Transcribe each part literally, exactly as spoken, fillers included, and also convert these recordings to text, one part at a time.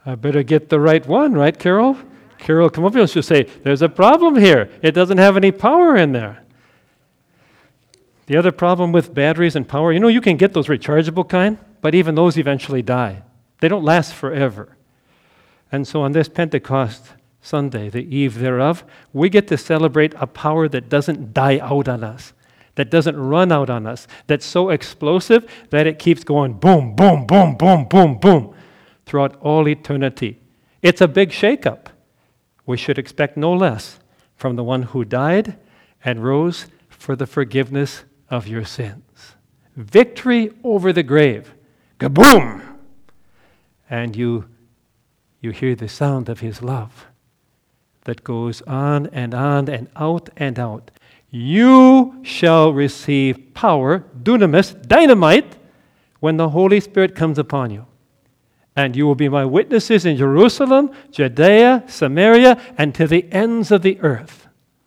I better get the right one, right, Carol? Carol, come up here and she'll say, there's a problem here. It doesn't have any power in there. The other problem with batteries and power, you know, you can get those rechargeable kind, but even those eventually die. They don't last forever. And so on this Pentecost Sunday, the eve thereof, we get to celebrate a power that doesn't die out on us, that doesn't run out on us, that's so explosive that it keeps going boom, boom, boom, boom, boom, boom throughout all eternity. It's a big shakeup. We should expect no less from the one who died and rose for the forgiveness of your sins. Victory over the grave. Kaboom! And you, you hear the sound of his love that goes on and on and out and out. You shall receive power, dunamis, dynamite, when the Holy Spirit comes upon you. And you will be my witnesses in Jerusalem, Judea, Samaria, and to the ends of the earth.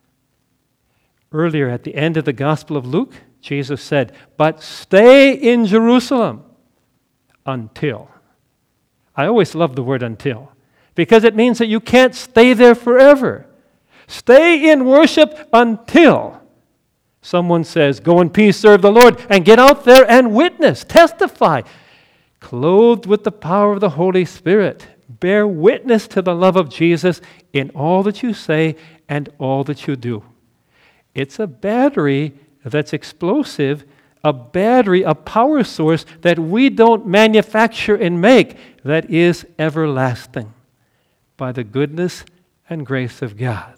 Earlier at the end of the Gospel of Luke, Jesus said, but stay in Jerusalem until. I always love the word until, because it means that you can't stay there forever. Stay in worship until someone says, go in peace, serve the Lord, and get out there and witness, testify. Clothed with the power of the Holy Spirit, bear witness to the love of Jesus in all that you say and all that you do. It's a battery that's explosive, a battery, a power source that we don't manufacture and make, that is everlasting by the goodness and grace of God.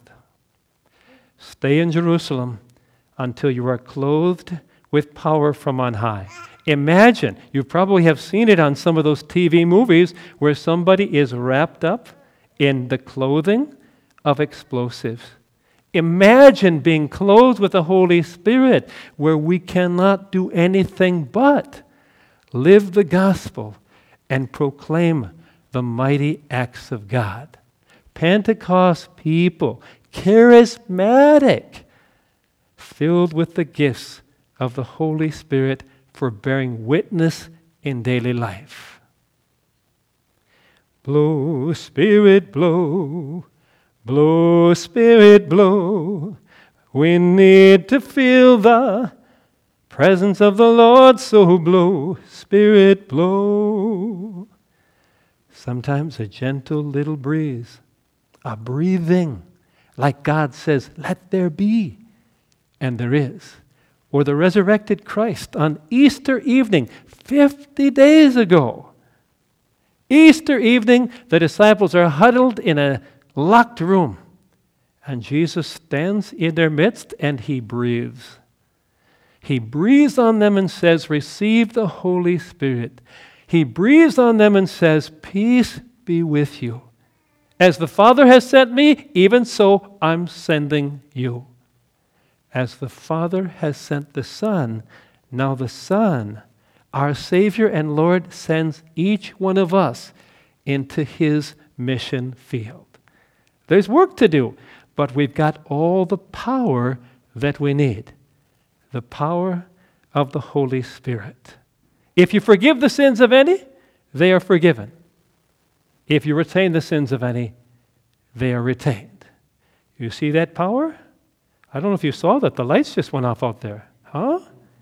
Stay in Jerusalem until you are clothed with power from on high. Imagine, you probably have seen it on some of those T V movies where somebody is wrapped up in the clothing of explosives. Imagine being clothed with the Holy Spirit where we cannot do anything but live the gospel and proclaim the mighty acts of God. Pentecost people, charismatic, filled with the gifts of the Holy Spirit for bearing witness in daily life. Blow, Spirit, blow. Blow, Spirit, blow. We need to feel the presence of the Lord, so blow, Spirit, blow. Sometimes a gentle little breeze, a breathing, like God says, let there be, and there is. Or the resurrected Christ on Easter evening, fifty days ago. Easter evening, the disciples are huddled in a locked room, and Jesus stands in their midst and he breathes. He breathes on them and says, receive the Holy Spirit. He breathes on them and says, peace be with you. As the Father has sent me, even so I'm sending you. As the Father has sent the Son, now the Son, our Savior and Lord, sends each one of us into his mission field. There's work to do, but we've got all the power that we need. The power of the Holy Spirit. If you forgive the sins of any, they are forgiven. If you retain the sins of any, they are retained. You see that power? I don't know if you saw that. The lights just went off out there. Huh?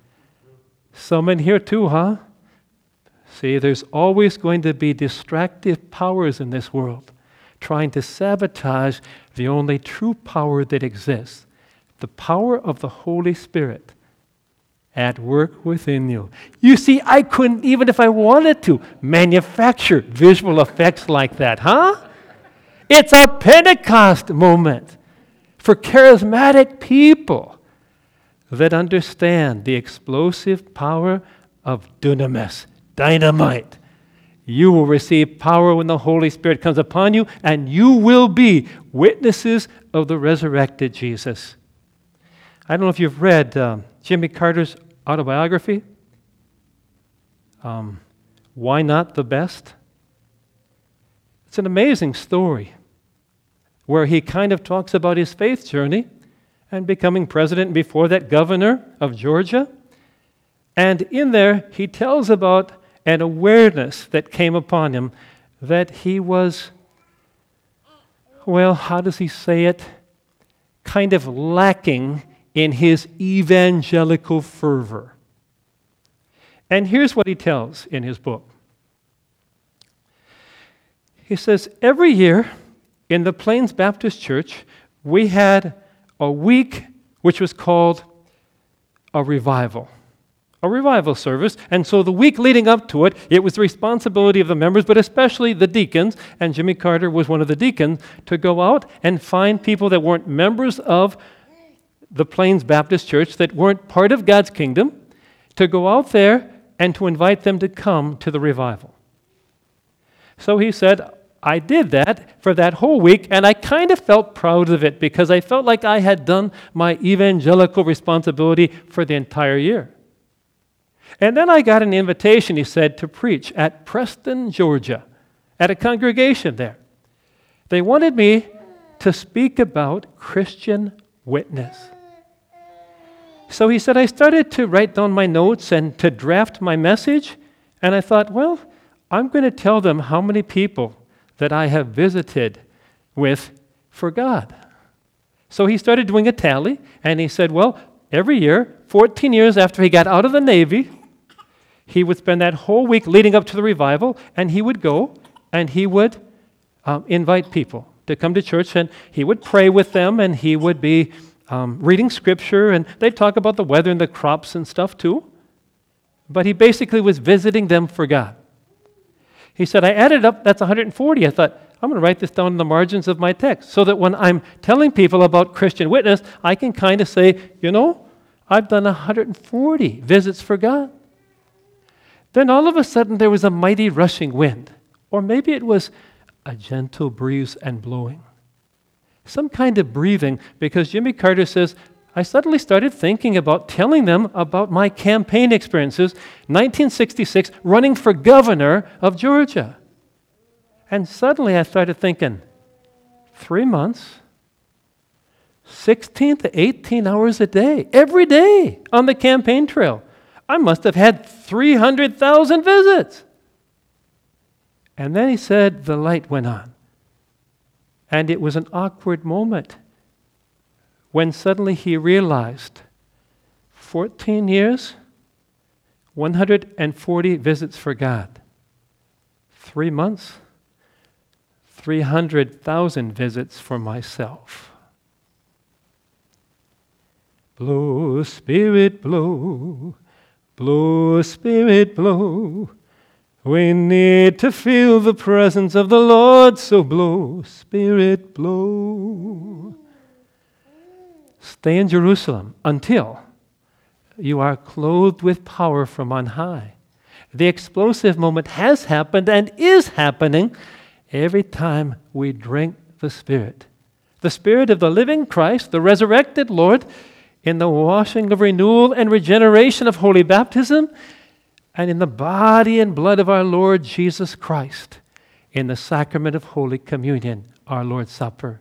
Some in here too, huh? See, there's always going to be distractive powers in this world trying to sabotage the only true power that exists. The power of the Holy Spirit at work within you. You see, I couldn't, even if I wanted to, manufacture visual effects like that, huh? It's a Pentecost moment for charismatic people that understand the explosive power of dunamis, dynamite. You will receive power when the Holy Spirit comes upon you, and you will be witnesses of the resurrected Jesus. I don't know if you've read uh, Jimmy Carter's autobiography, um, Why Not the Best? It's an amazing story where he kind of talks about his faith journey and becoming president, and before that governor of Georgia. And in there, he tells about an awareness that came upon him that he was, well, how does he say it? Kind of lacking in his evangelical fervor. And here's what he tells in his book. He says, every year in the Plains Baptist Church, we had a week which was called a revival. A revival service. And so the week leading up to it, it was the responsibility of the members, but especially the deacons, and Jimmy Carter was one of the deacons, to go out and find people that weren't members of the Plains Baptist Church, that weren't part of God's kingdom, to go out there and to invite them to come to the revival. So he said, I did that for that whole week, and I kind of felt proud of it because I felt like I had done my evangelical responsibility for the entire year. And then I got an invitation, he said, to preach at Preston, Georgia, at a congregation there. They wanted me to speak about Christian witness. So he said, I started to write down my notes and to draft my message, and I thought, well, I'm going to tell them how many people that I have visited with for God. So he started doing a tally, and he said, well, every year, fourteen years after he got out of the Navy, he would spend that whole week leading up to the revival, and he would go and he would um, invite people to come to church, and he would pray with them, and he would be um, reading scripture, and they'd talk about the weather and the crops and stuff too. But he basically was visiting them for God. He said, I added up, that's one hundred forty. I thought, I'm going to write this down in the margins of my text so that when I'm telling people about Christian witness, I can kind of say, you know, I've done one hundred forty visits for God. Then all of a sudden there was a mighty rushing wind, or maybe it was a gentle breeze and blowing. Some kind of breathing, because Jimmy Carter says, I suddenly started thinking about telling them about my campaign experiences, nineteen sixty-six, running for governor of Georgia. And suddenly I started thinking, three months, sixteen to eighteen hours a day, every day on the campaign trail. I must have had three hundred thousand visits. And then he said the light went on. And it was an awkward moment when suddenly he realized fourteen years, one hundred forty visits for God. Three months, three hundred thousand visits for myself. Blow, Spirit, blow. Blow, Spirit, blow. We need to feel the presence of the Lord, so blow, Spirit, blow. Stay in Jerusalem until you are clothed with power from on high. The explosive moment has happened and is happening every time we drink the Spirit. The Spirit of the living Christ, the resurrected Lord, in the washing of renewal and regeneration of holy baptism, and in the body and blood of our Lord Jesus Christ, in the sacrament of Holy Communion, our Lord's Supper.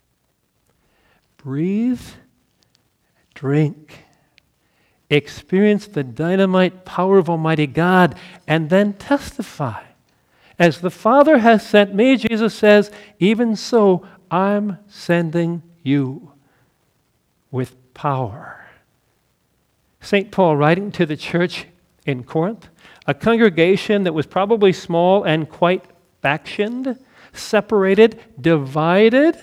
Breathe, drink, experience the dynamite power of Almighty God, and then testify. As the Father has sent me, Jesus says, even so I'm sending you with power. Saint Paul, writing to the church in Corinth, a congregation that was probably small and quite factioned, separated, divided,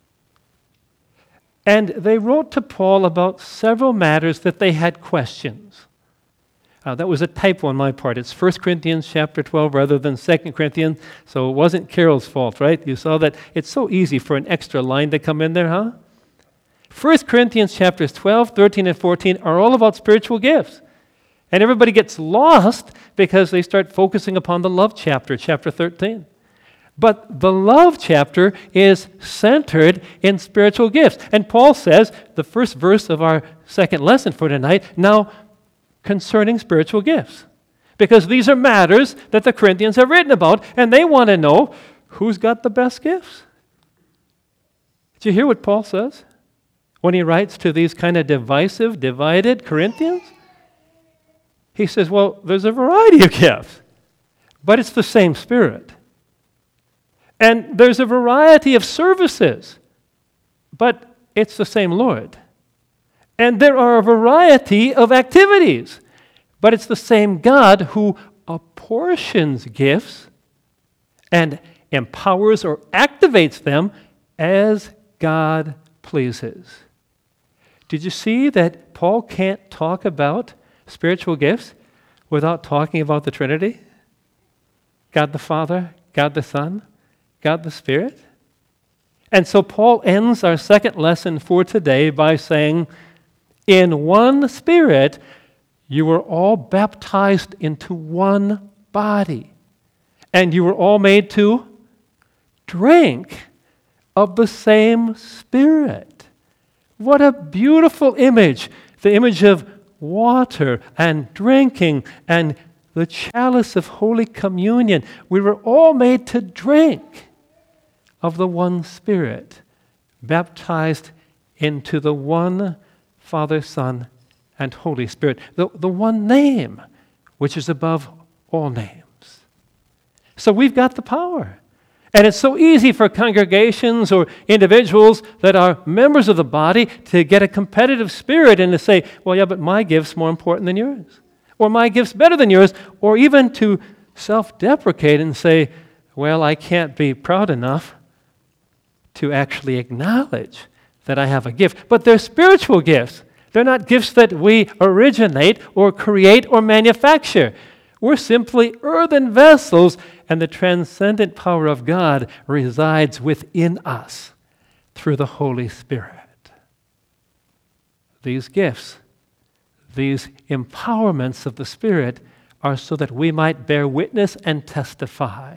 and they wrote to Paul about several matters that they had questions. Uh, that was a typo on my part. It's First Corinthians chapter twelve rather than Second Corinthians, so it wasn't Carol's fault, right? You saw that it's so easy for an extra line to come in there, huh? First Corinthians chapters twelve, thirteen, and fourteen are all about spiritual gifts. And everybody gets lost because they start focusing upon the love chapter, chapter thirteen. But the love chapter is centered in spiritual gifts. And Paul says, the first verse of our second lesson for tonight, now concerning spiritual gifts. Because these are matters that the Corinthians have written about, and they want to know who's got the best gifts. Did you hear what Paul says when he writes to these kind of divisive, divided Corinthians? He says, well, there's a variety of gifts, but it's the same Spirit. And there's a variety of services, but it's the same Lord. And there are a variety of activities, but it's the same God who apportions gifts and empowers or activates them as God pleases. Did you see that Paul can't talk about spiritual gifts without talking about the Trinity? God the Father, God the Son, God the Spirit. And so Paul ends our second lesson for today by saying, in one Spirit, you were all baptized into one body, and you were all made to drink of the same Spirit. What a beautiful image, the image of water and drinking and the chalice of Holy Communion. We were all made to drink of the one Spirit, baptized into the one Father, Son, and Holy Spirit, the, the one name which is above all names. So we've got the power. And it's so easy for congregations or individuals that are members of the body to get a competitive spirit and to say, well, yeah, but my gift's more important than yours. Or my gift's better than yours. Or even to self-deprecate and say, well, I can't be proud enough to actually acknowledge that I have a gift. But they're spiritual gifts. They're not gifts that we originate or create or manufacture. We're simply earthen vessels, and the transcendent power of God resides within us through the Holy Spirit. These gifts, these empowerments of the Spirit are so that we might bear witness and testify.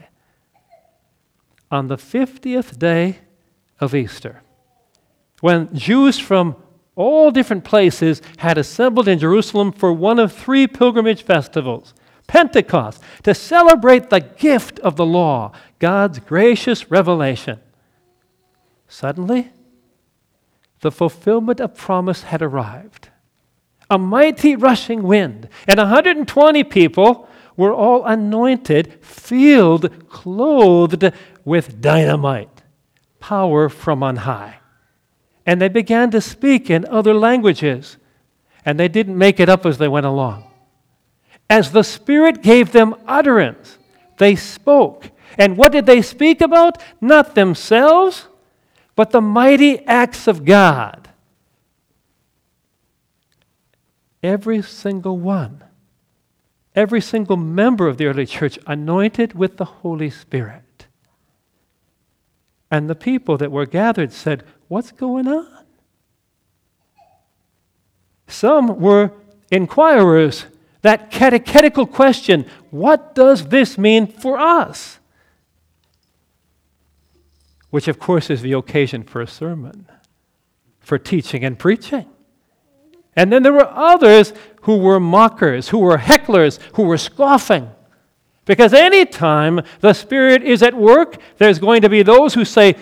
On the fiftieth day of Easter, when Jews from all different places had assembled in Jerusalem for one of three pilgrimage festivals, Pentecost, to celebrate the gift of the law, God's gracious revelation. Suddenly, the fulfillment of promise had arrived. A mighty rushing wind, and one hundred twenty people were all anointed, filled, clothed with dynamite, power from on high. And they began to speak in other languages, and they didn't make it up as they went along. As the Spirit gave them utterance, they spoke. And what did they speak about? Not themselves, but the mighty acts of God. Every single one, every single member of the early church anointed with the Holy Spirit. And the people that were gathered said, what's going on? Some were inquirers. That catechetical question, what does this mean for us? Which, of course, is the occasion for a sermon, for teaching and preaching. And then there were others who were mockers, who were hecklers, who were scoffing. Because any time the Spirit is at work, there's going to be those who say,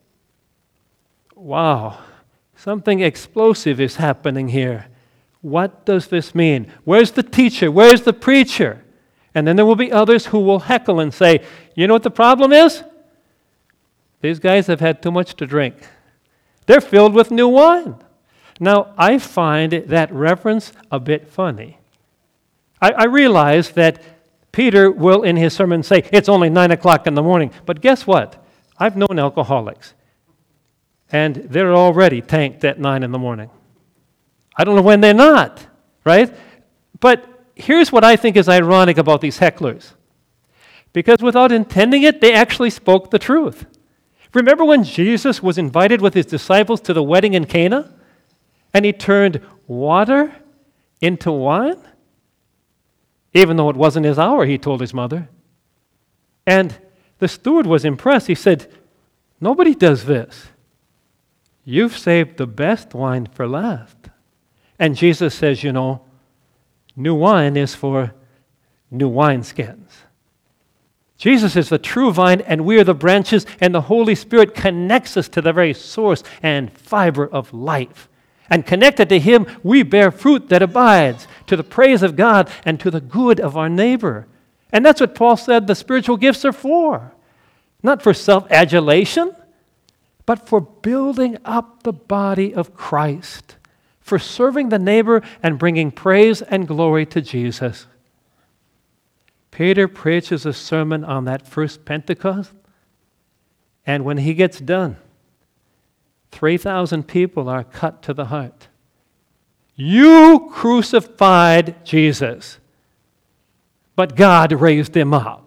wow, something explosive is happening here. What does this mean? Where's the teacher? Where's the preacher? And then there will be others who will heckle and say, you know what the problem is? These guys have had too much to drink. They're filled with new wine. Now, I find that reference a bit funny. I, I realize that Peter will, in his sermon, say, it's only nine o'clock in the morning. But guess what? I've known alcoholics. And they're already tanked at nine in the morning. I don't know when they're not, right? But here's what I think is ironic about these hecklers. Because without intending it, they actually spoke the truth. Remember when Jesus was invited with his disciples to the wedding in Cana? And he turned water into wine? Even though it wasn't his hour, he told his mother. And the steward was impressed. He said, nobody does this. You've saved the best wine for last. And Jesus says, you know, new wine is for new wineskins. Jesus is the true vine, and we are the branches, and the Holy Spirit connects us to the very source and fiber of life. And connected to Him, we bear fruit that abides to the praise of God and to the good of our neighbor. And that's what Paul said the spiritual gifts are for. not for self-adulation, but for building up the body of Christ, for serving the neighbor and bringing praise and glory to Jesus. Peter preaches a sermon on that first Pentecost, and when he gets done, three thousand people are cut to the heart. You crucified Jesus, but God raised him up.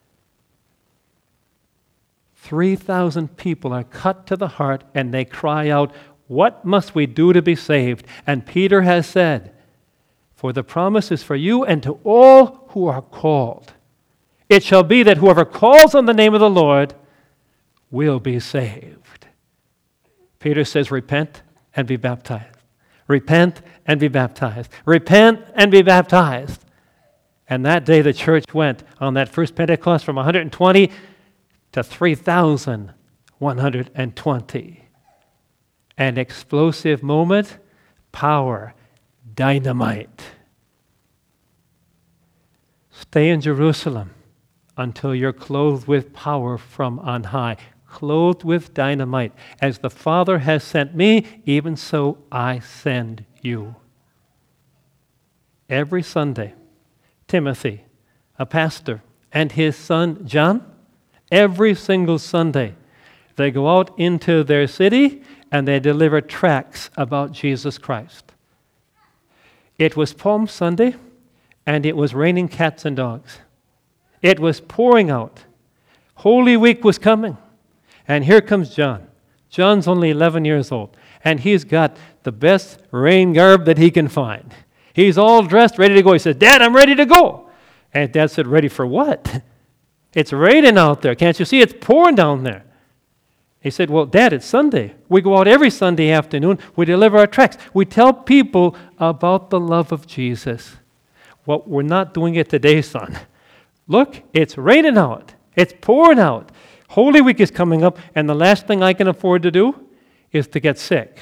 three thousand people are cut to the heart, and they cry out, "What must we do to be saved?" And Peter has said, "For the promise is for you and to all who are called. It shall be that whoever calls on the name of the Lord will be saved." Peter says, repent and be baptized. Repent and be baptized. Repent and be baptized. And that day the church went on that first Pentecost from one hundred twenty to three thousand one hundred twenty. An explosive moment, power, dynamite. Stay in Jerusalem until you're clothed with power from on high, clothed with dynamite. As the Father has sent me, even so I send you. Every Sunday, Timothy, a pastor, and his son John, every single Sunday, they go out into their city and they deliver tracts about Jesus Christ. It was Palm Sunday, and it was raining cats and dogs. It was pouring out. Holy Week was coming. And here comes John. John's only eleven years old, and he's got the best rain garb that he can find. He's all dressed, ready to go. He says, "Dad, I'm ready to go." And Dad said, "Ready for what?" "It's raining out there. Can't you see? It's pouring down there." He said, "Well, Dad, it's Sunday. We go out every Sunday afternoon. We deliver our tracts. We tell people about the love of Jesus." "Well, we're not doing it today, son. Look, it's raining out. It's pouring out. Holy Week is coming up, and the last thing I can afford to do is to get sick."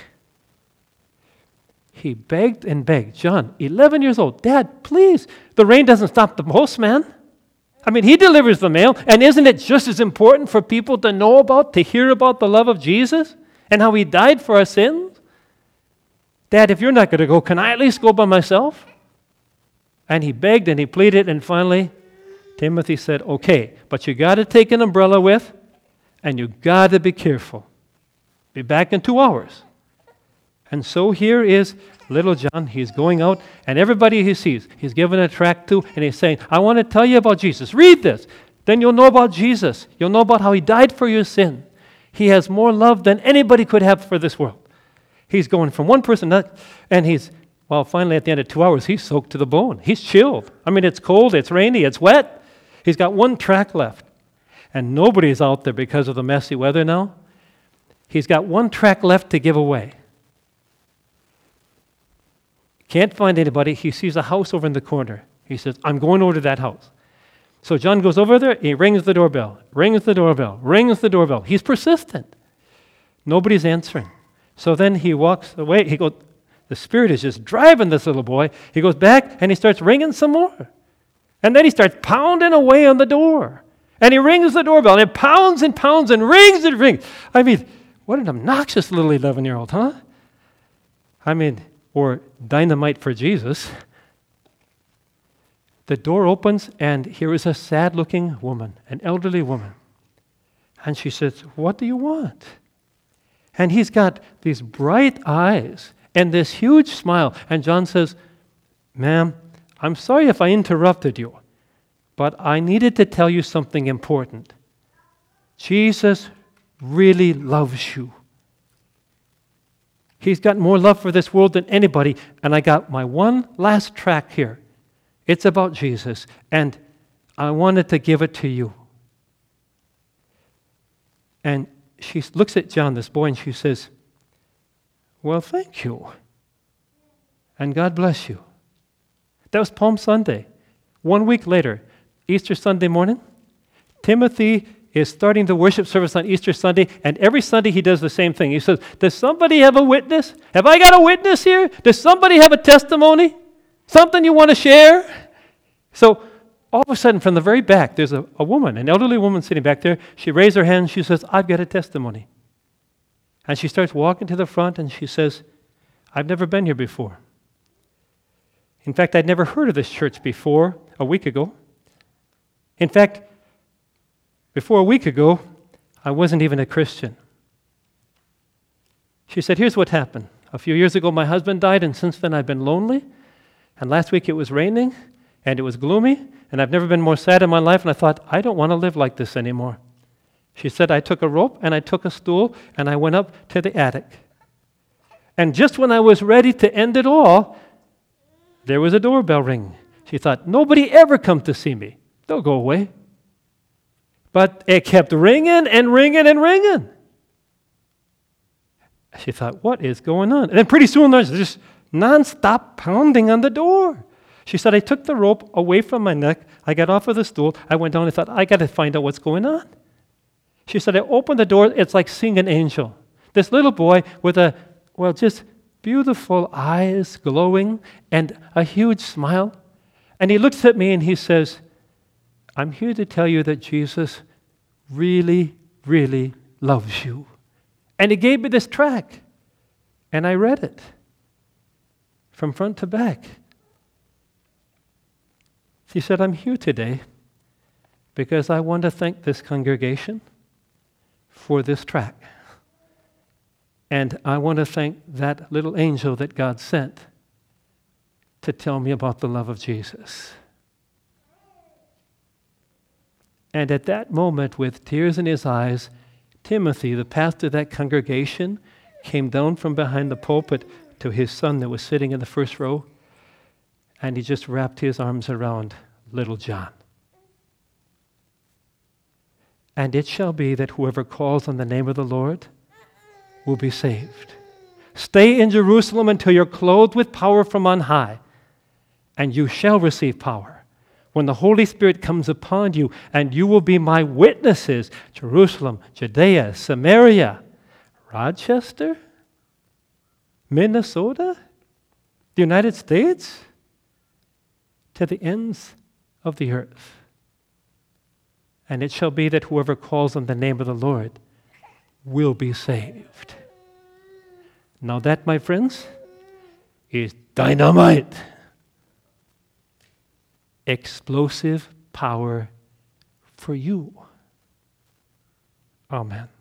He begged and begged. John, eleven years old, "Dad, please. The rain doesn't stop the postman. I mean, he delivers the mail, and isn't it just as important for people to know about, to hear about the love of Jesus and how he died for our sins? Dad, if you're not going to go, can I at least go by myself?" And he begged and he pleaded, and finally, Timothy said, "Okay, but you got to take an umbrella with, and you got to be careful. Be back in two hours. And so here is little John. He's going out, and everybody he sees, he's given a tract to, and he's saying, "I want to tell you about Jesus. Read this. Then you'll know about Jesus. You'll know about how he died for your sin. He has more love than anybody could have for this world." He's going from one person, and he's, well, finally at the end of two hours, he's soaked to the bone. He's chilled. I mean, it's cold, it's rainy, it's wet. He's got one tract left, and nobody's out there because of the messy weather now. He's got one tract left to give away. Can't find anybody. He sees a house over in the corner. He says, "I'm going over to that house." So John goes over there. He rings the doorbell, rings the doorbell, rings the doorbell. He's persistent. Nobody's answering. So then he walks away. He goes, the Spirit is just driving this little boy. He goes back and he starts ringing some more. And then he starts pounding away on the door. And he rings the doorbell, and it pounds and pounds and rings and rings. I mean, what an obnoxious little eleven-year-old, huh? I mean, or dynamite for Jesus. The door opens, and here is a sad-looking woman, an elderly woman. And she says, "What do you want?" And he's got these bright eyes and this huge smile. And John says, "Ma'am, I'm sorry if I interrupted you, but I needed to tell you something important. Jesus really loves you. He's got more love for this world than anybody, and I got my one last tract here. It's about Jesus, and I wanted to give it to you." And she looks at John, this boy, and she says, "Well, thank you, and God bless you." That was Palm Sunday. One week later, Easter Sunday morning, Timothy is starting the worship service on Easter Sunday, and every Sunday he does the same thing. He says, "Does somebody have a witness? Have I got a witness here? Does somebody have a testimony? Something you want to share?" So all of a sudden, from the very back, there's a, a woman, an elderly woman sitting back there. She raised her hand and she says, I've got a testimony. And she starts walking to the front and she says, I've never been here before. In fact, I'd never heard of this church before a week ago. In fact, before a week ago, I wasn't even a Christian. She said, here's what happened. A few years ago, my husband died, and since then I've been lonely. And last week it was raining, and it was gloomy, and I've never been more sad in my life, and I thought, I don't want to live like this anymore. She said, I took a rope, and I took a stool, and I went up to the attic. And just when I was ready to end it all, there was a doorbell ring. She thought, nobody ever comes to see me. They'll go away. But it kept ringing and ringing and ringing. She thought, what is going on? And then pretty soon there's just nonstop pounding on the door. She said, I took the rope away from my neck. I got off of the stool. I went down and thought, I got to find out what's going on. She said, I opened the door. It's like seeing an angel. This little boy with a, well, just beautiful eyes glowing and a huge smile. And he looks at me and he says, I'm here to tell you that Jesus really, really loves you. And he gave me this tract, and I read it from front to back. She said, I'm here today because I want to thank this congregation for this tract. And I want to thank that little angel that God sent to tell me about the love of Jesus. And at that moment, with tears in his eyes, Timothy, the pastor of that congregation, came down from behind the pulpit to his son that was sitting in the first row, and he just wrapped his arms around little John. And it shall be that whoever calls on the name of the Lord will be saved. Stay in Jerusalem until you're clothed with power from on high, and you shall receive power when the Holy Spirit comes upon you, and you will be my witnesses. Jerusalem, Judea, Samaria, Rochester, Minnesota, the United States, to the ends of the earth. And it shall be that whoever calls on the name of the Lord will be saved. Now that, my friends, is dynamite. Explosive power for you. Amen.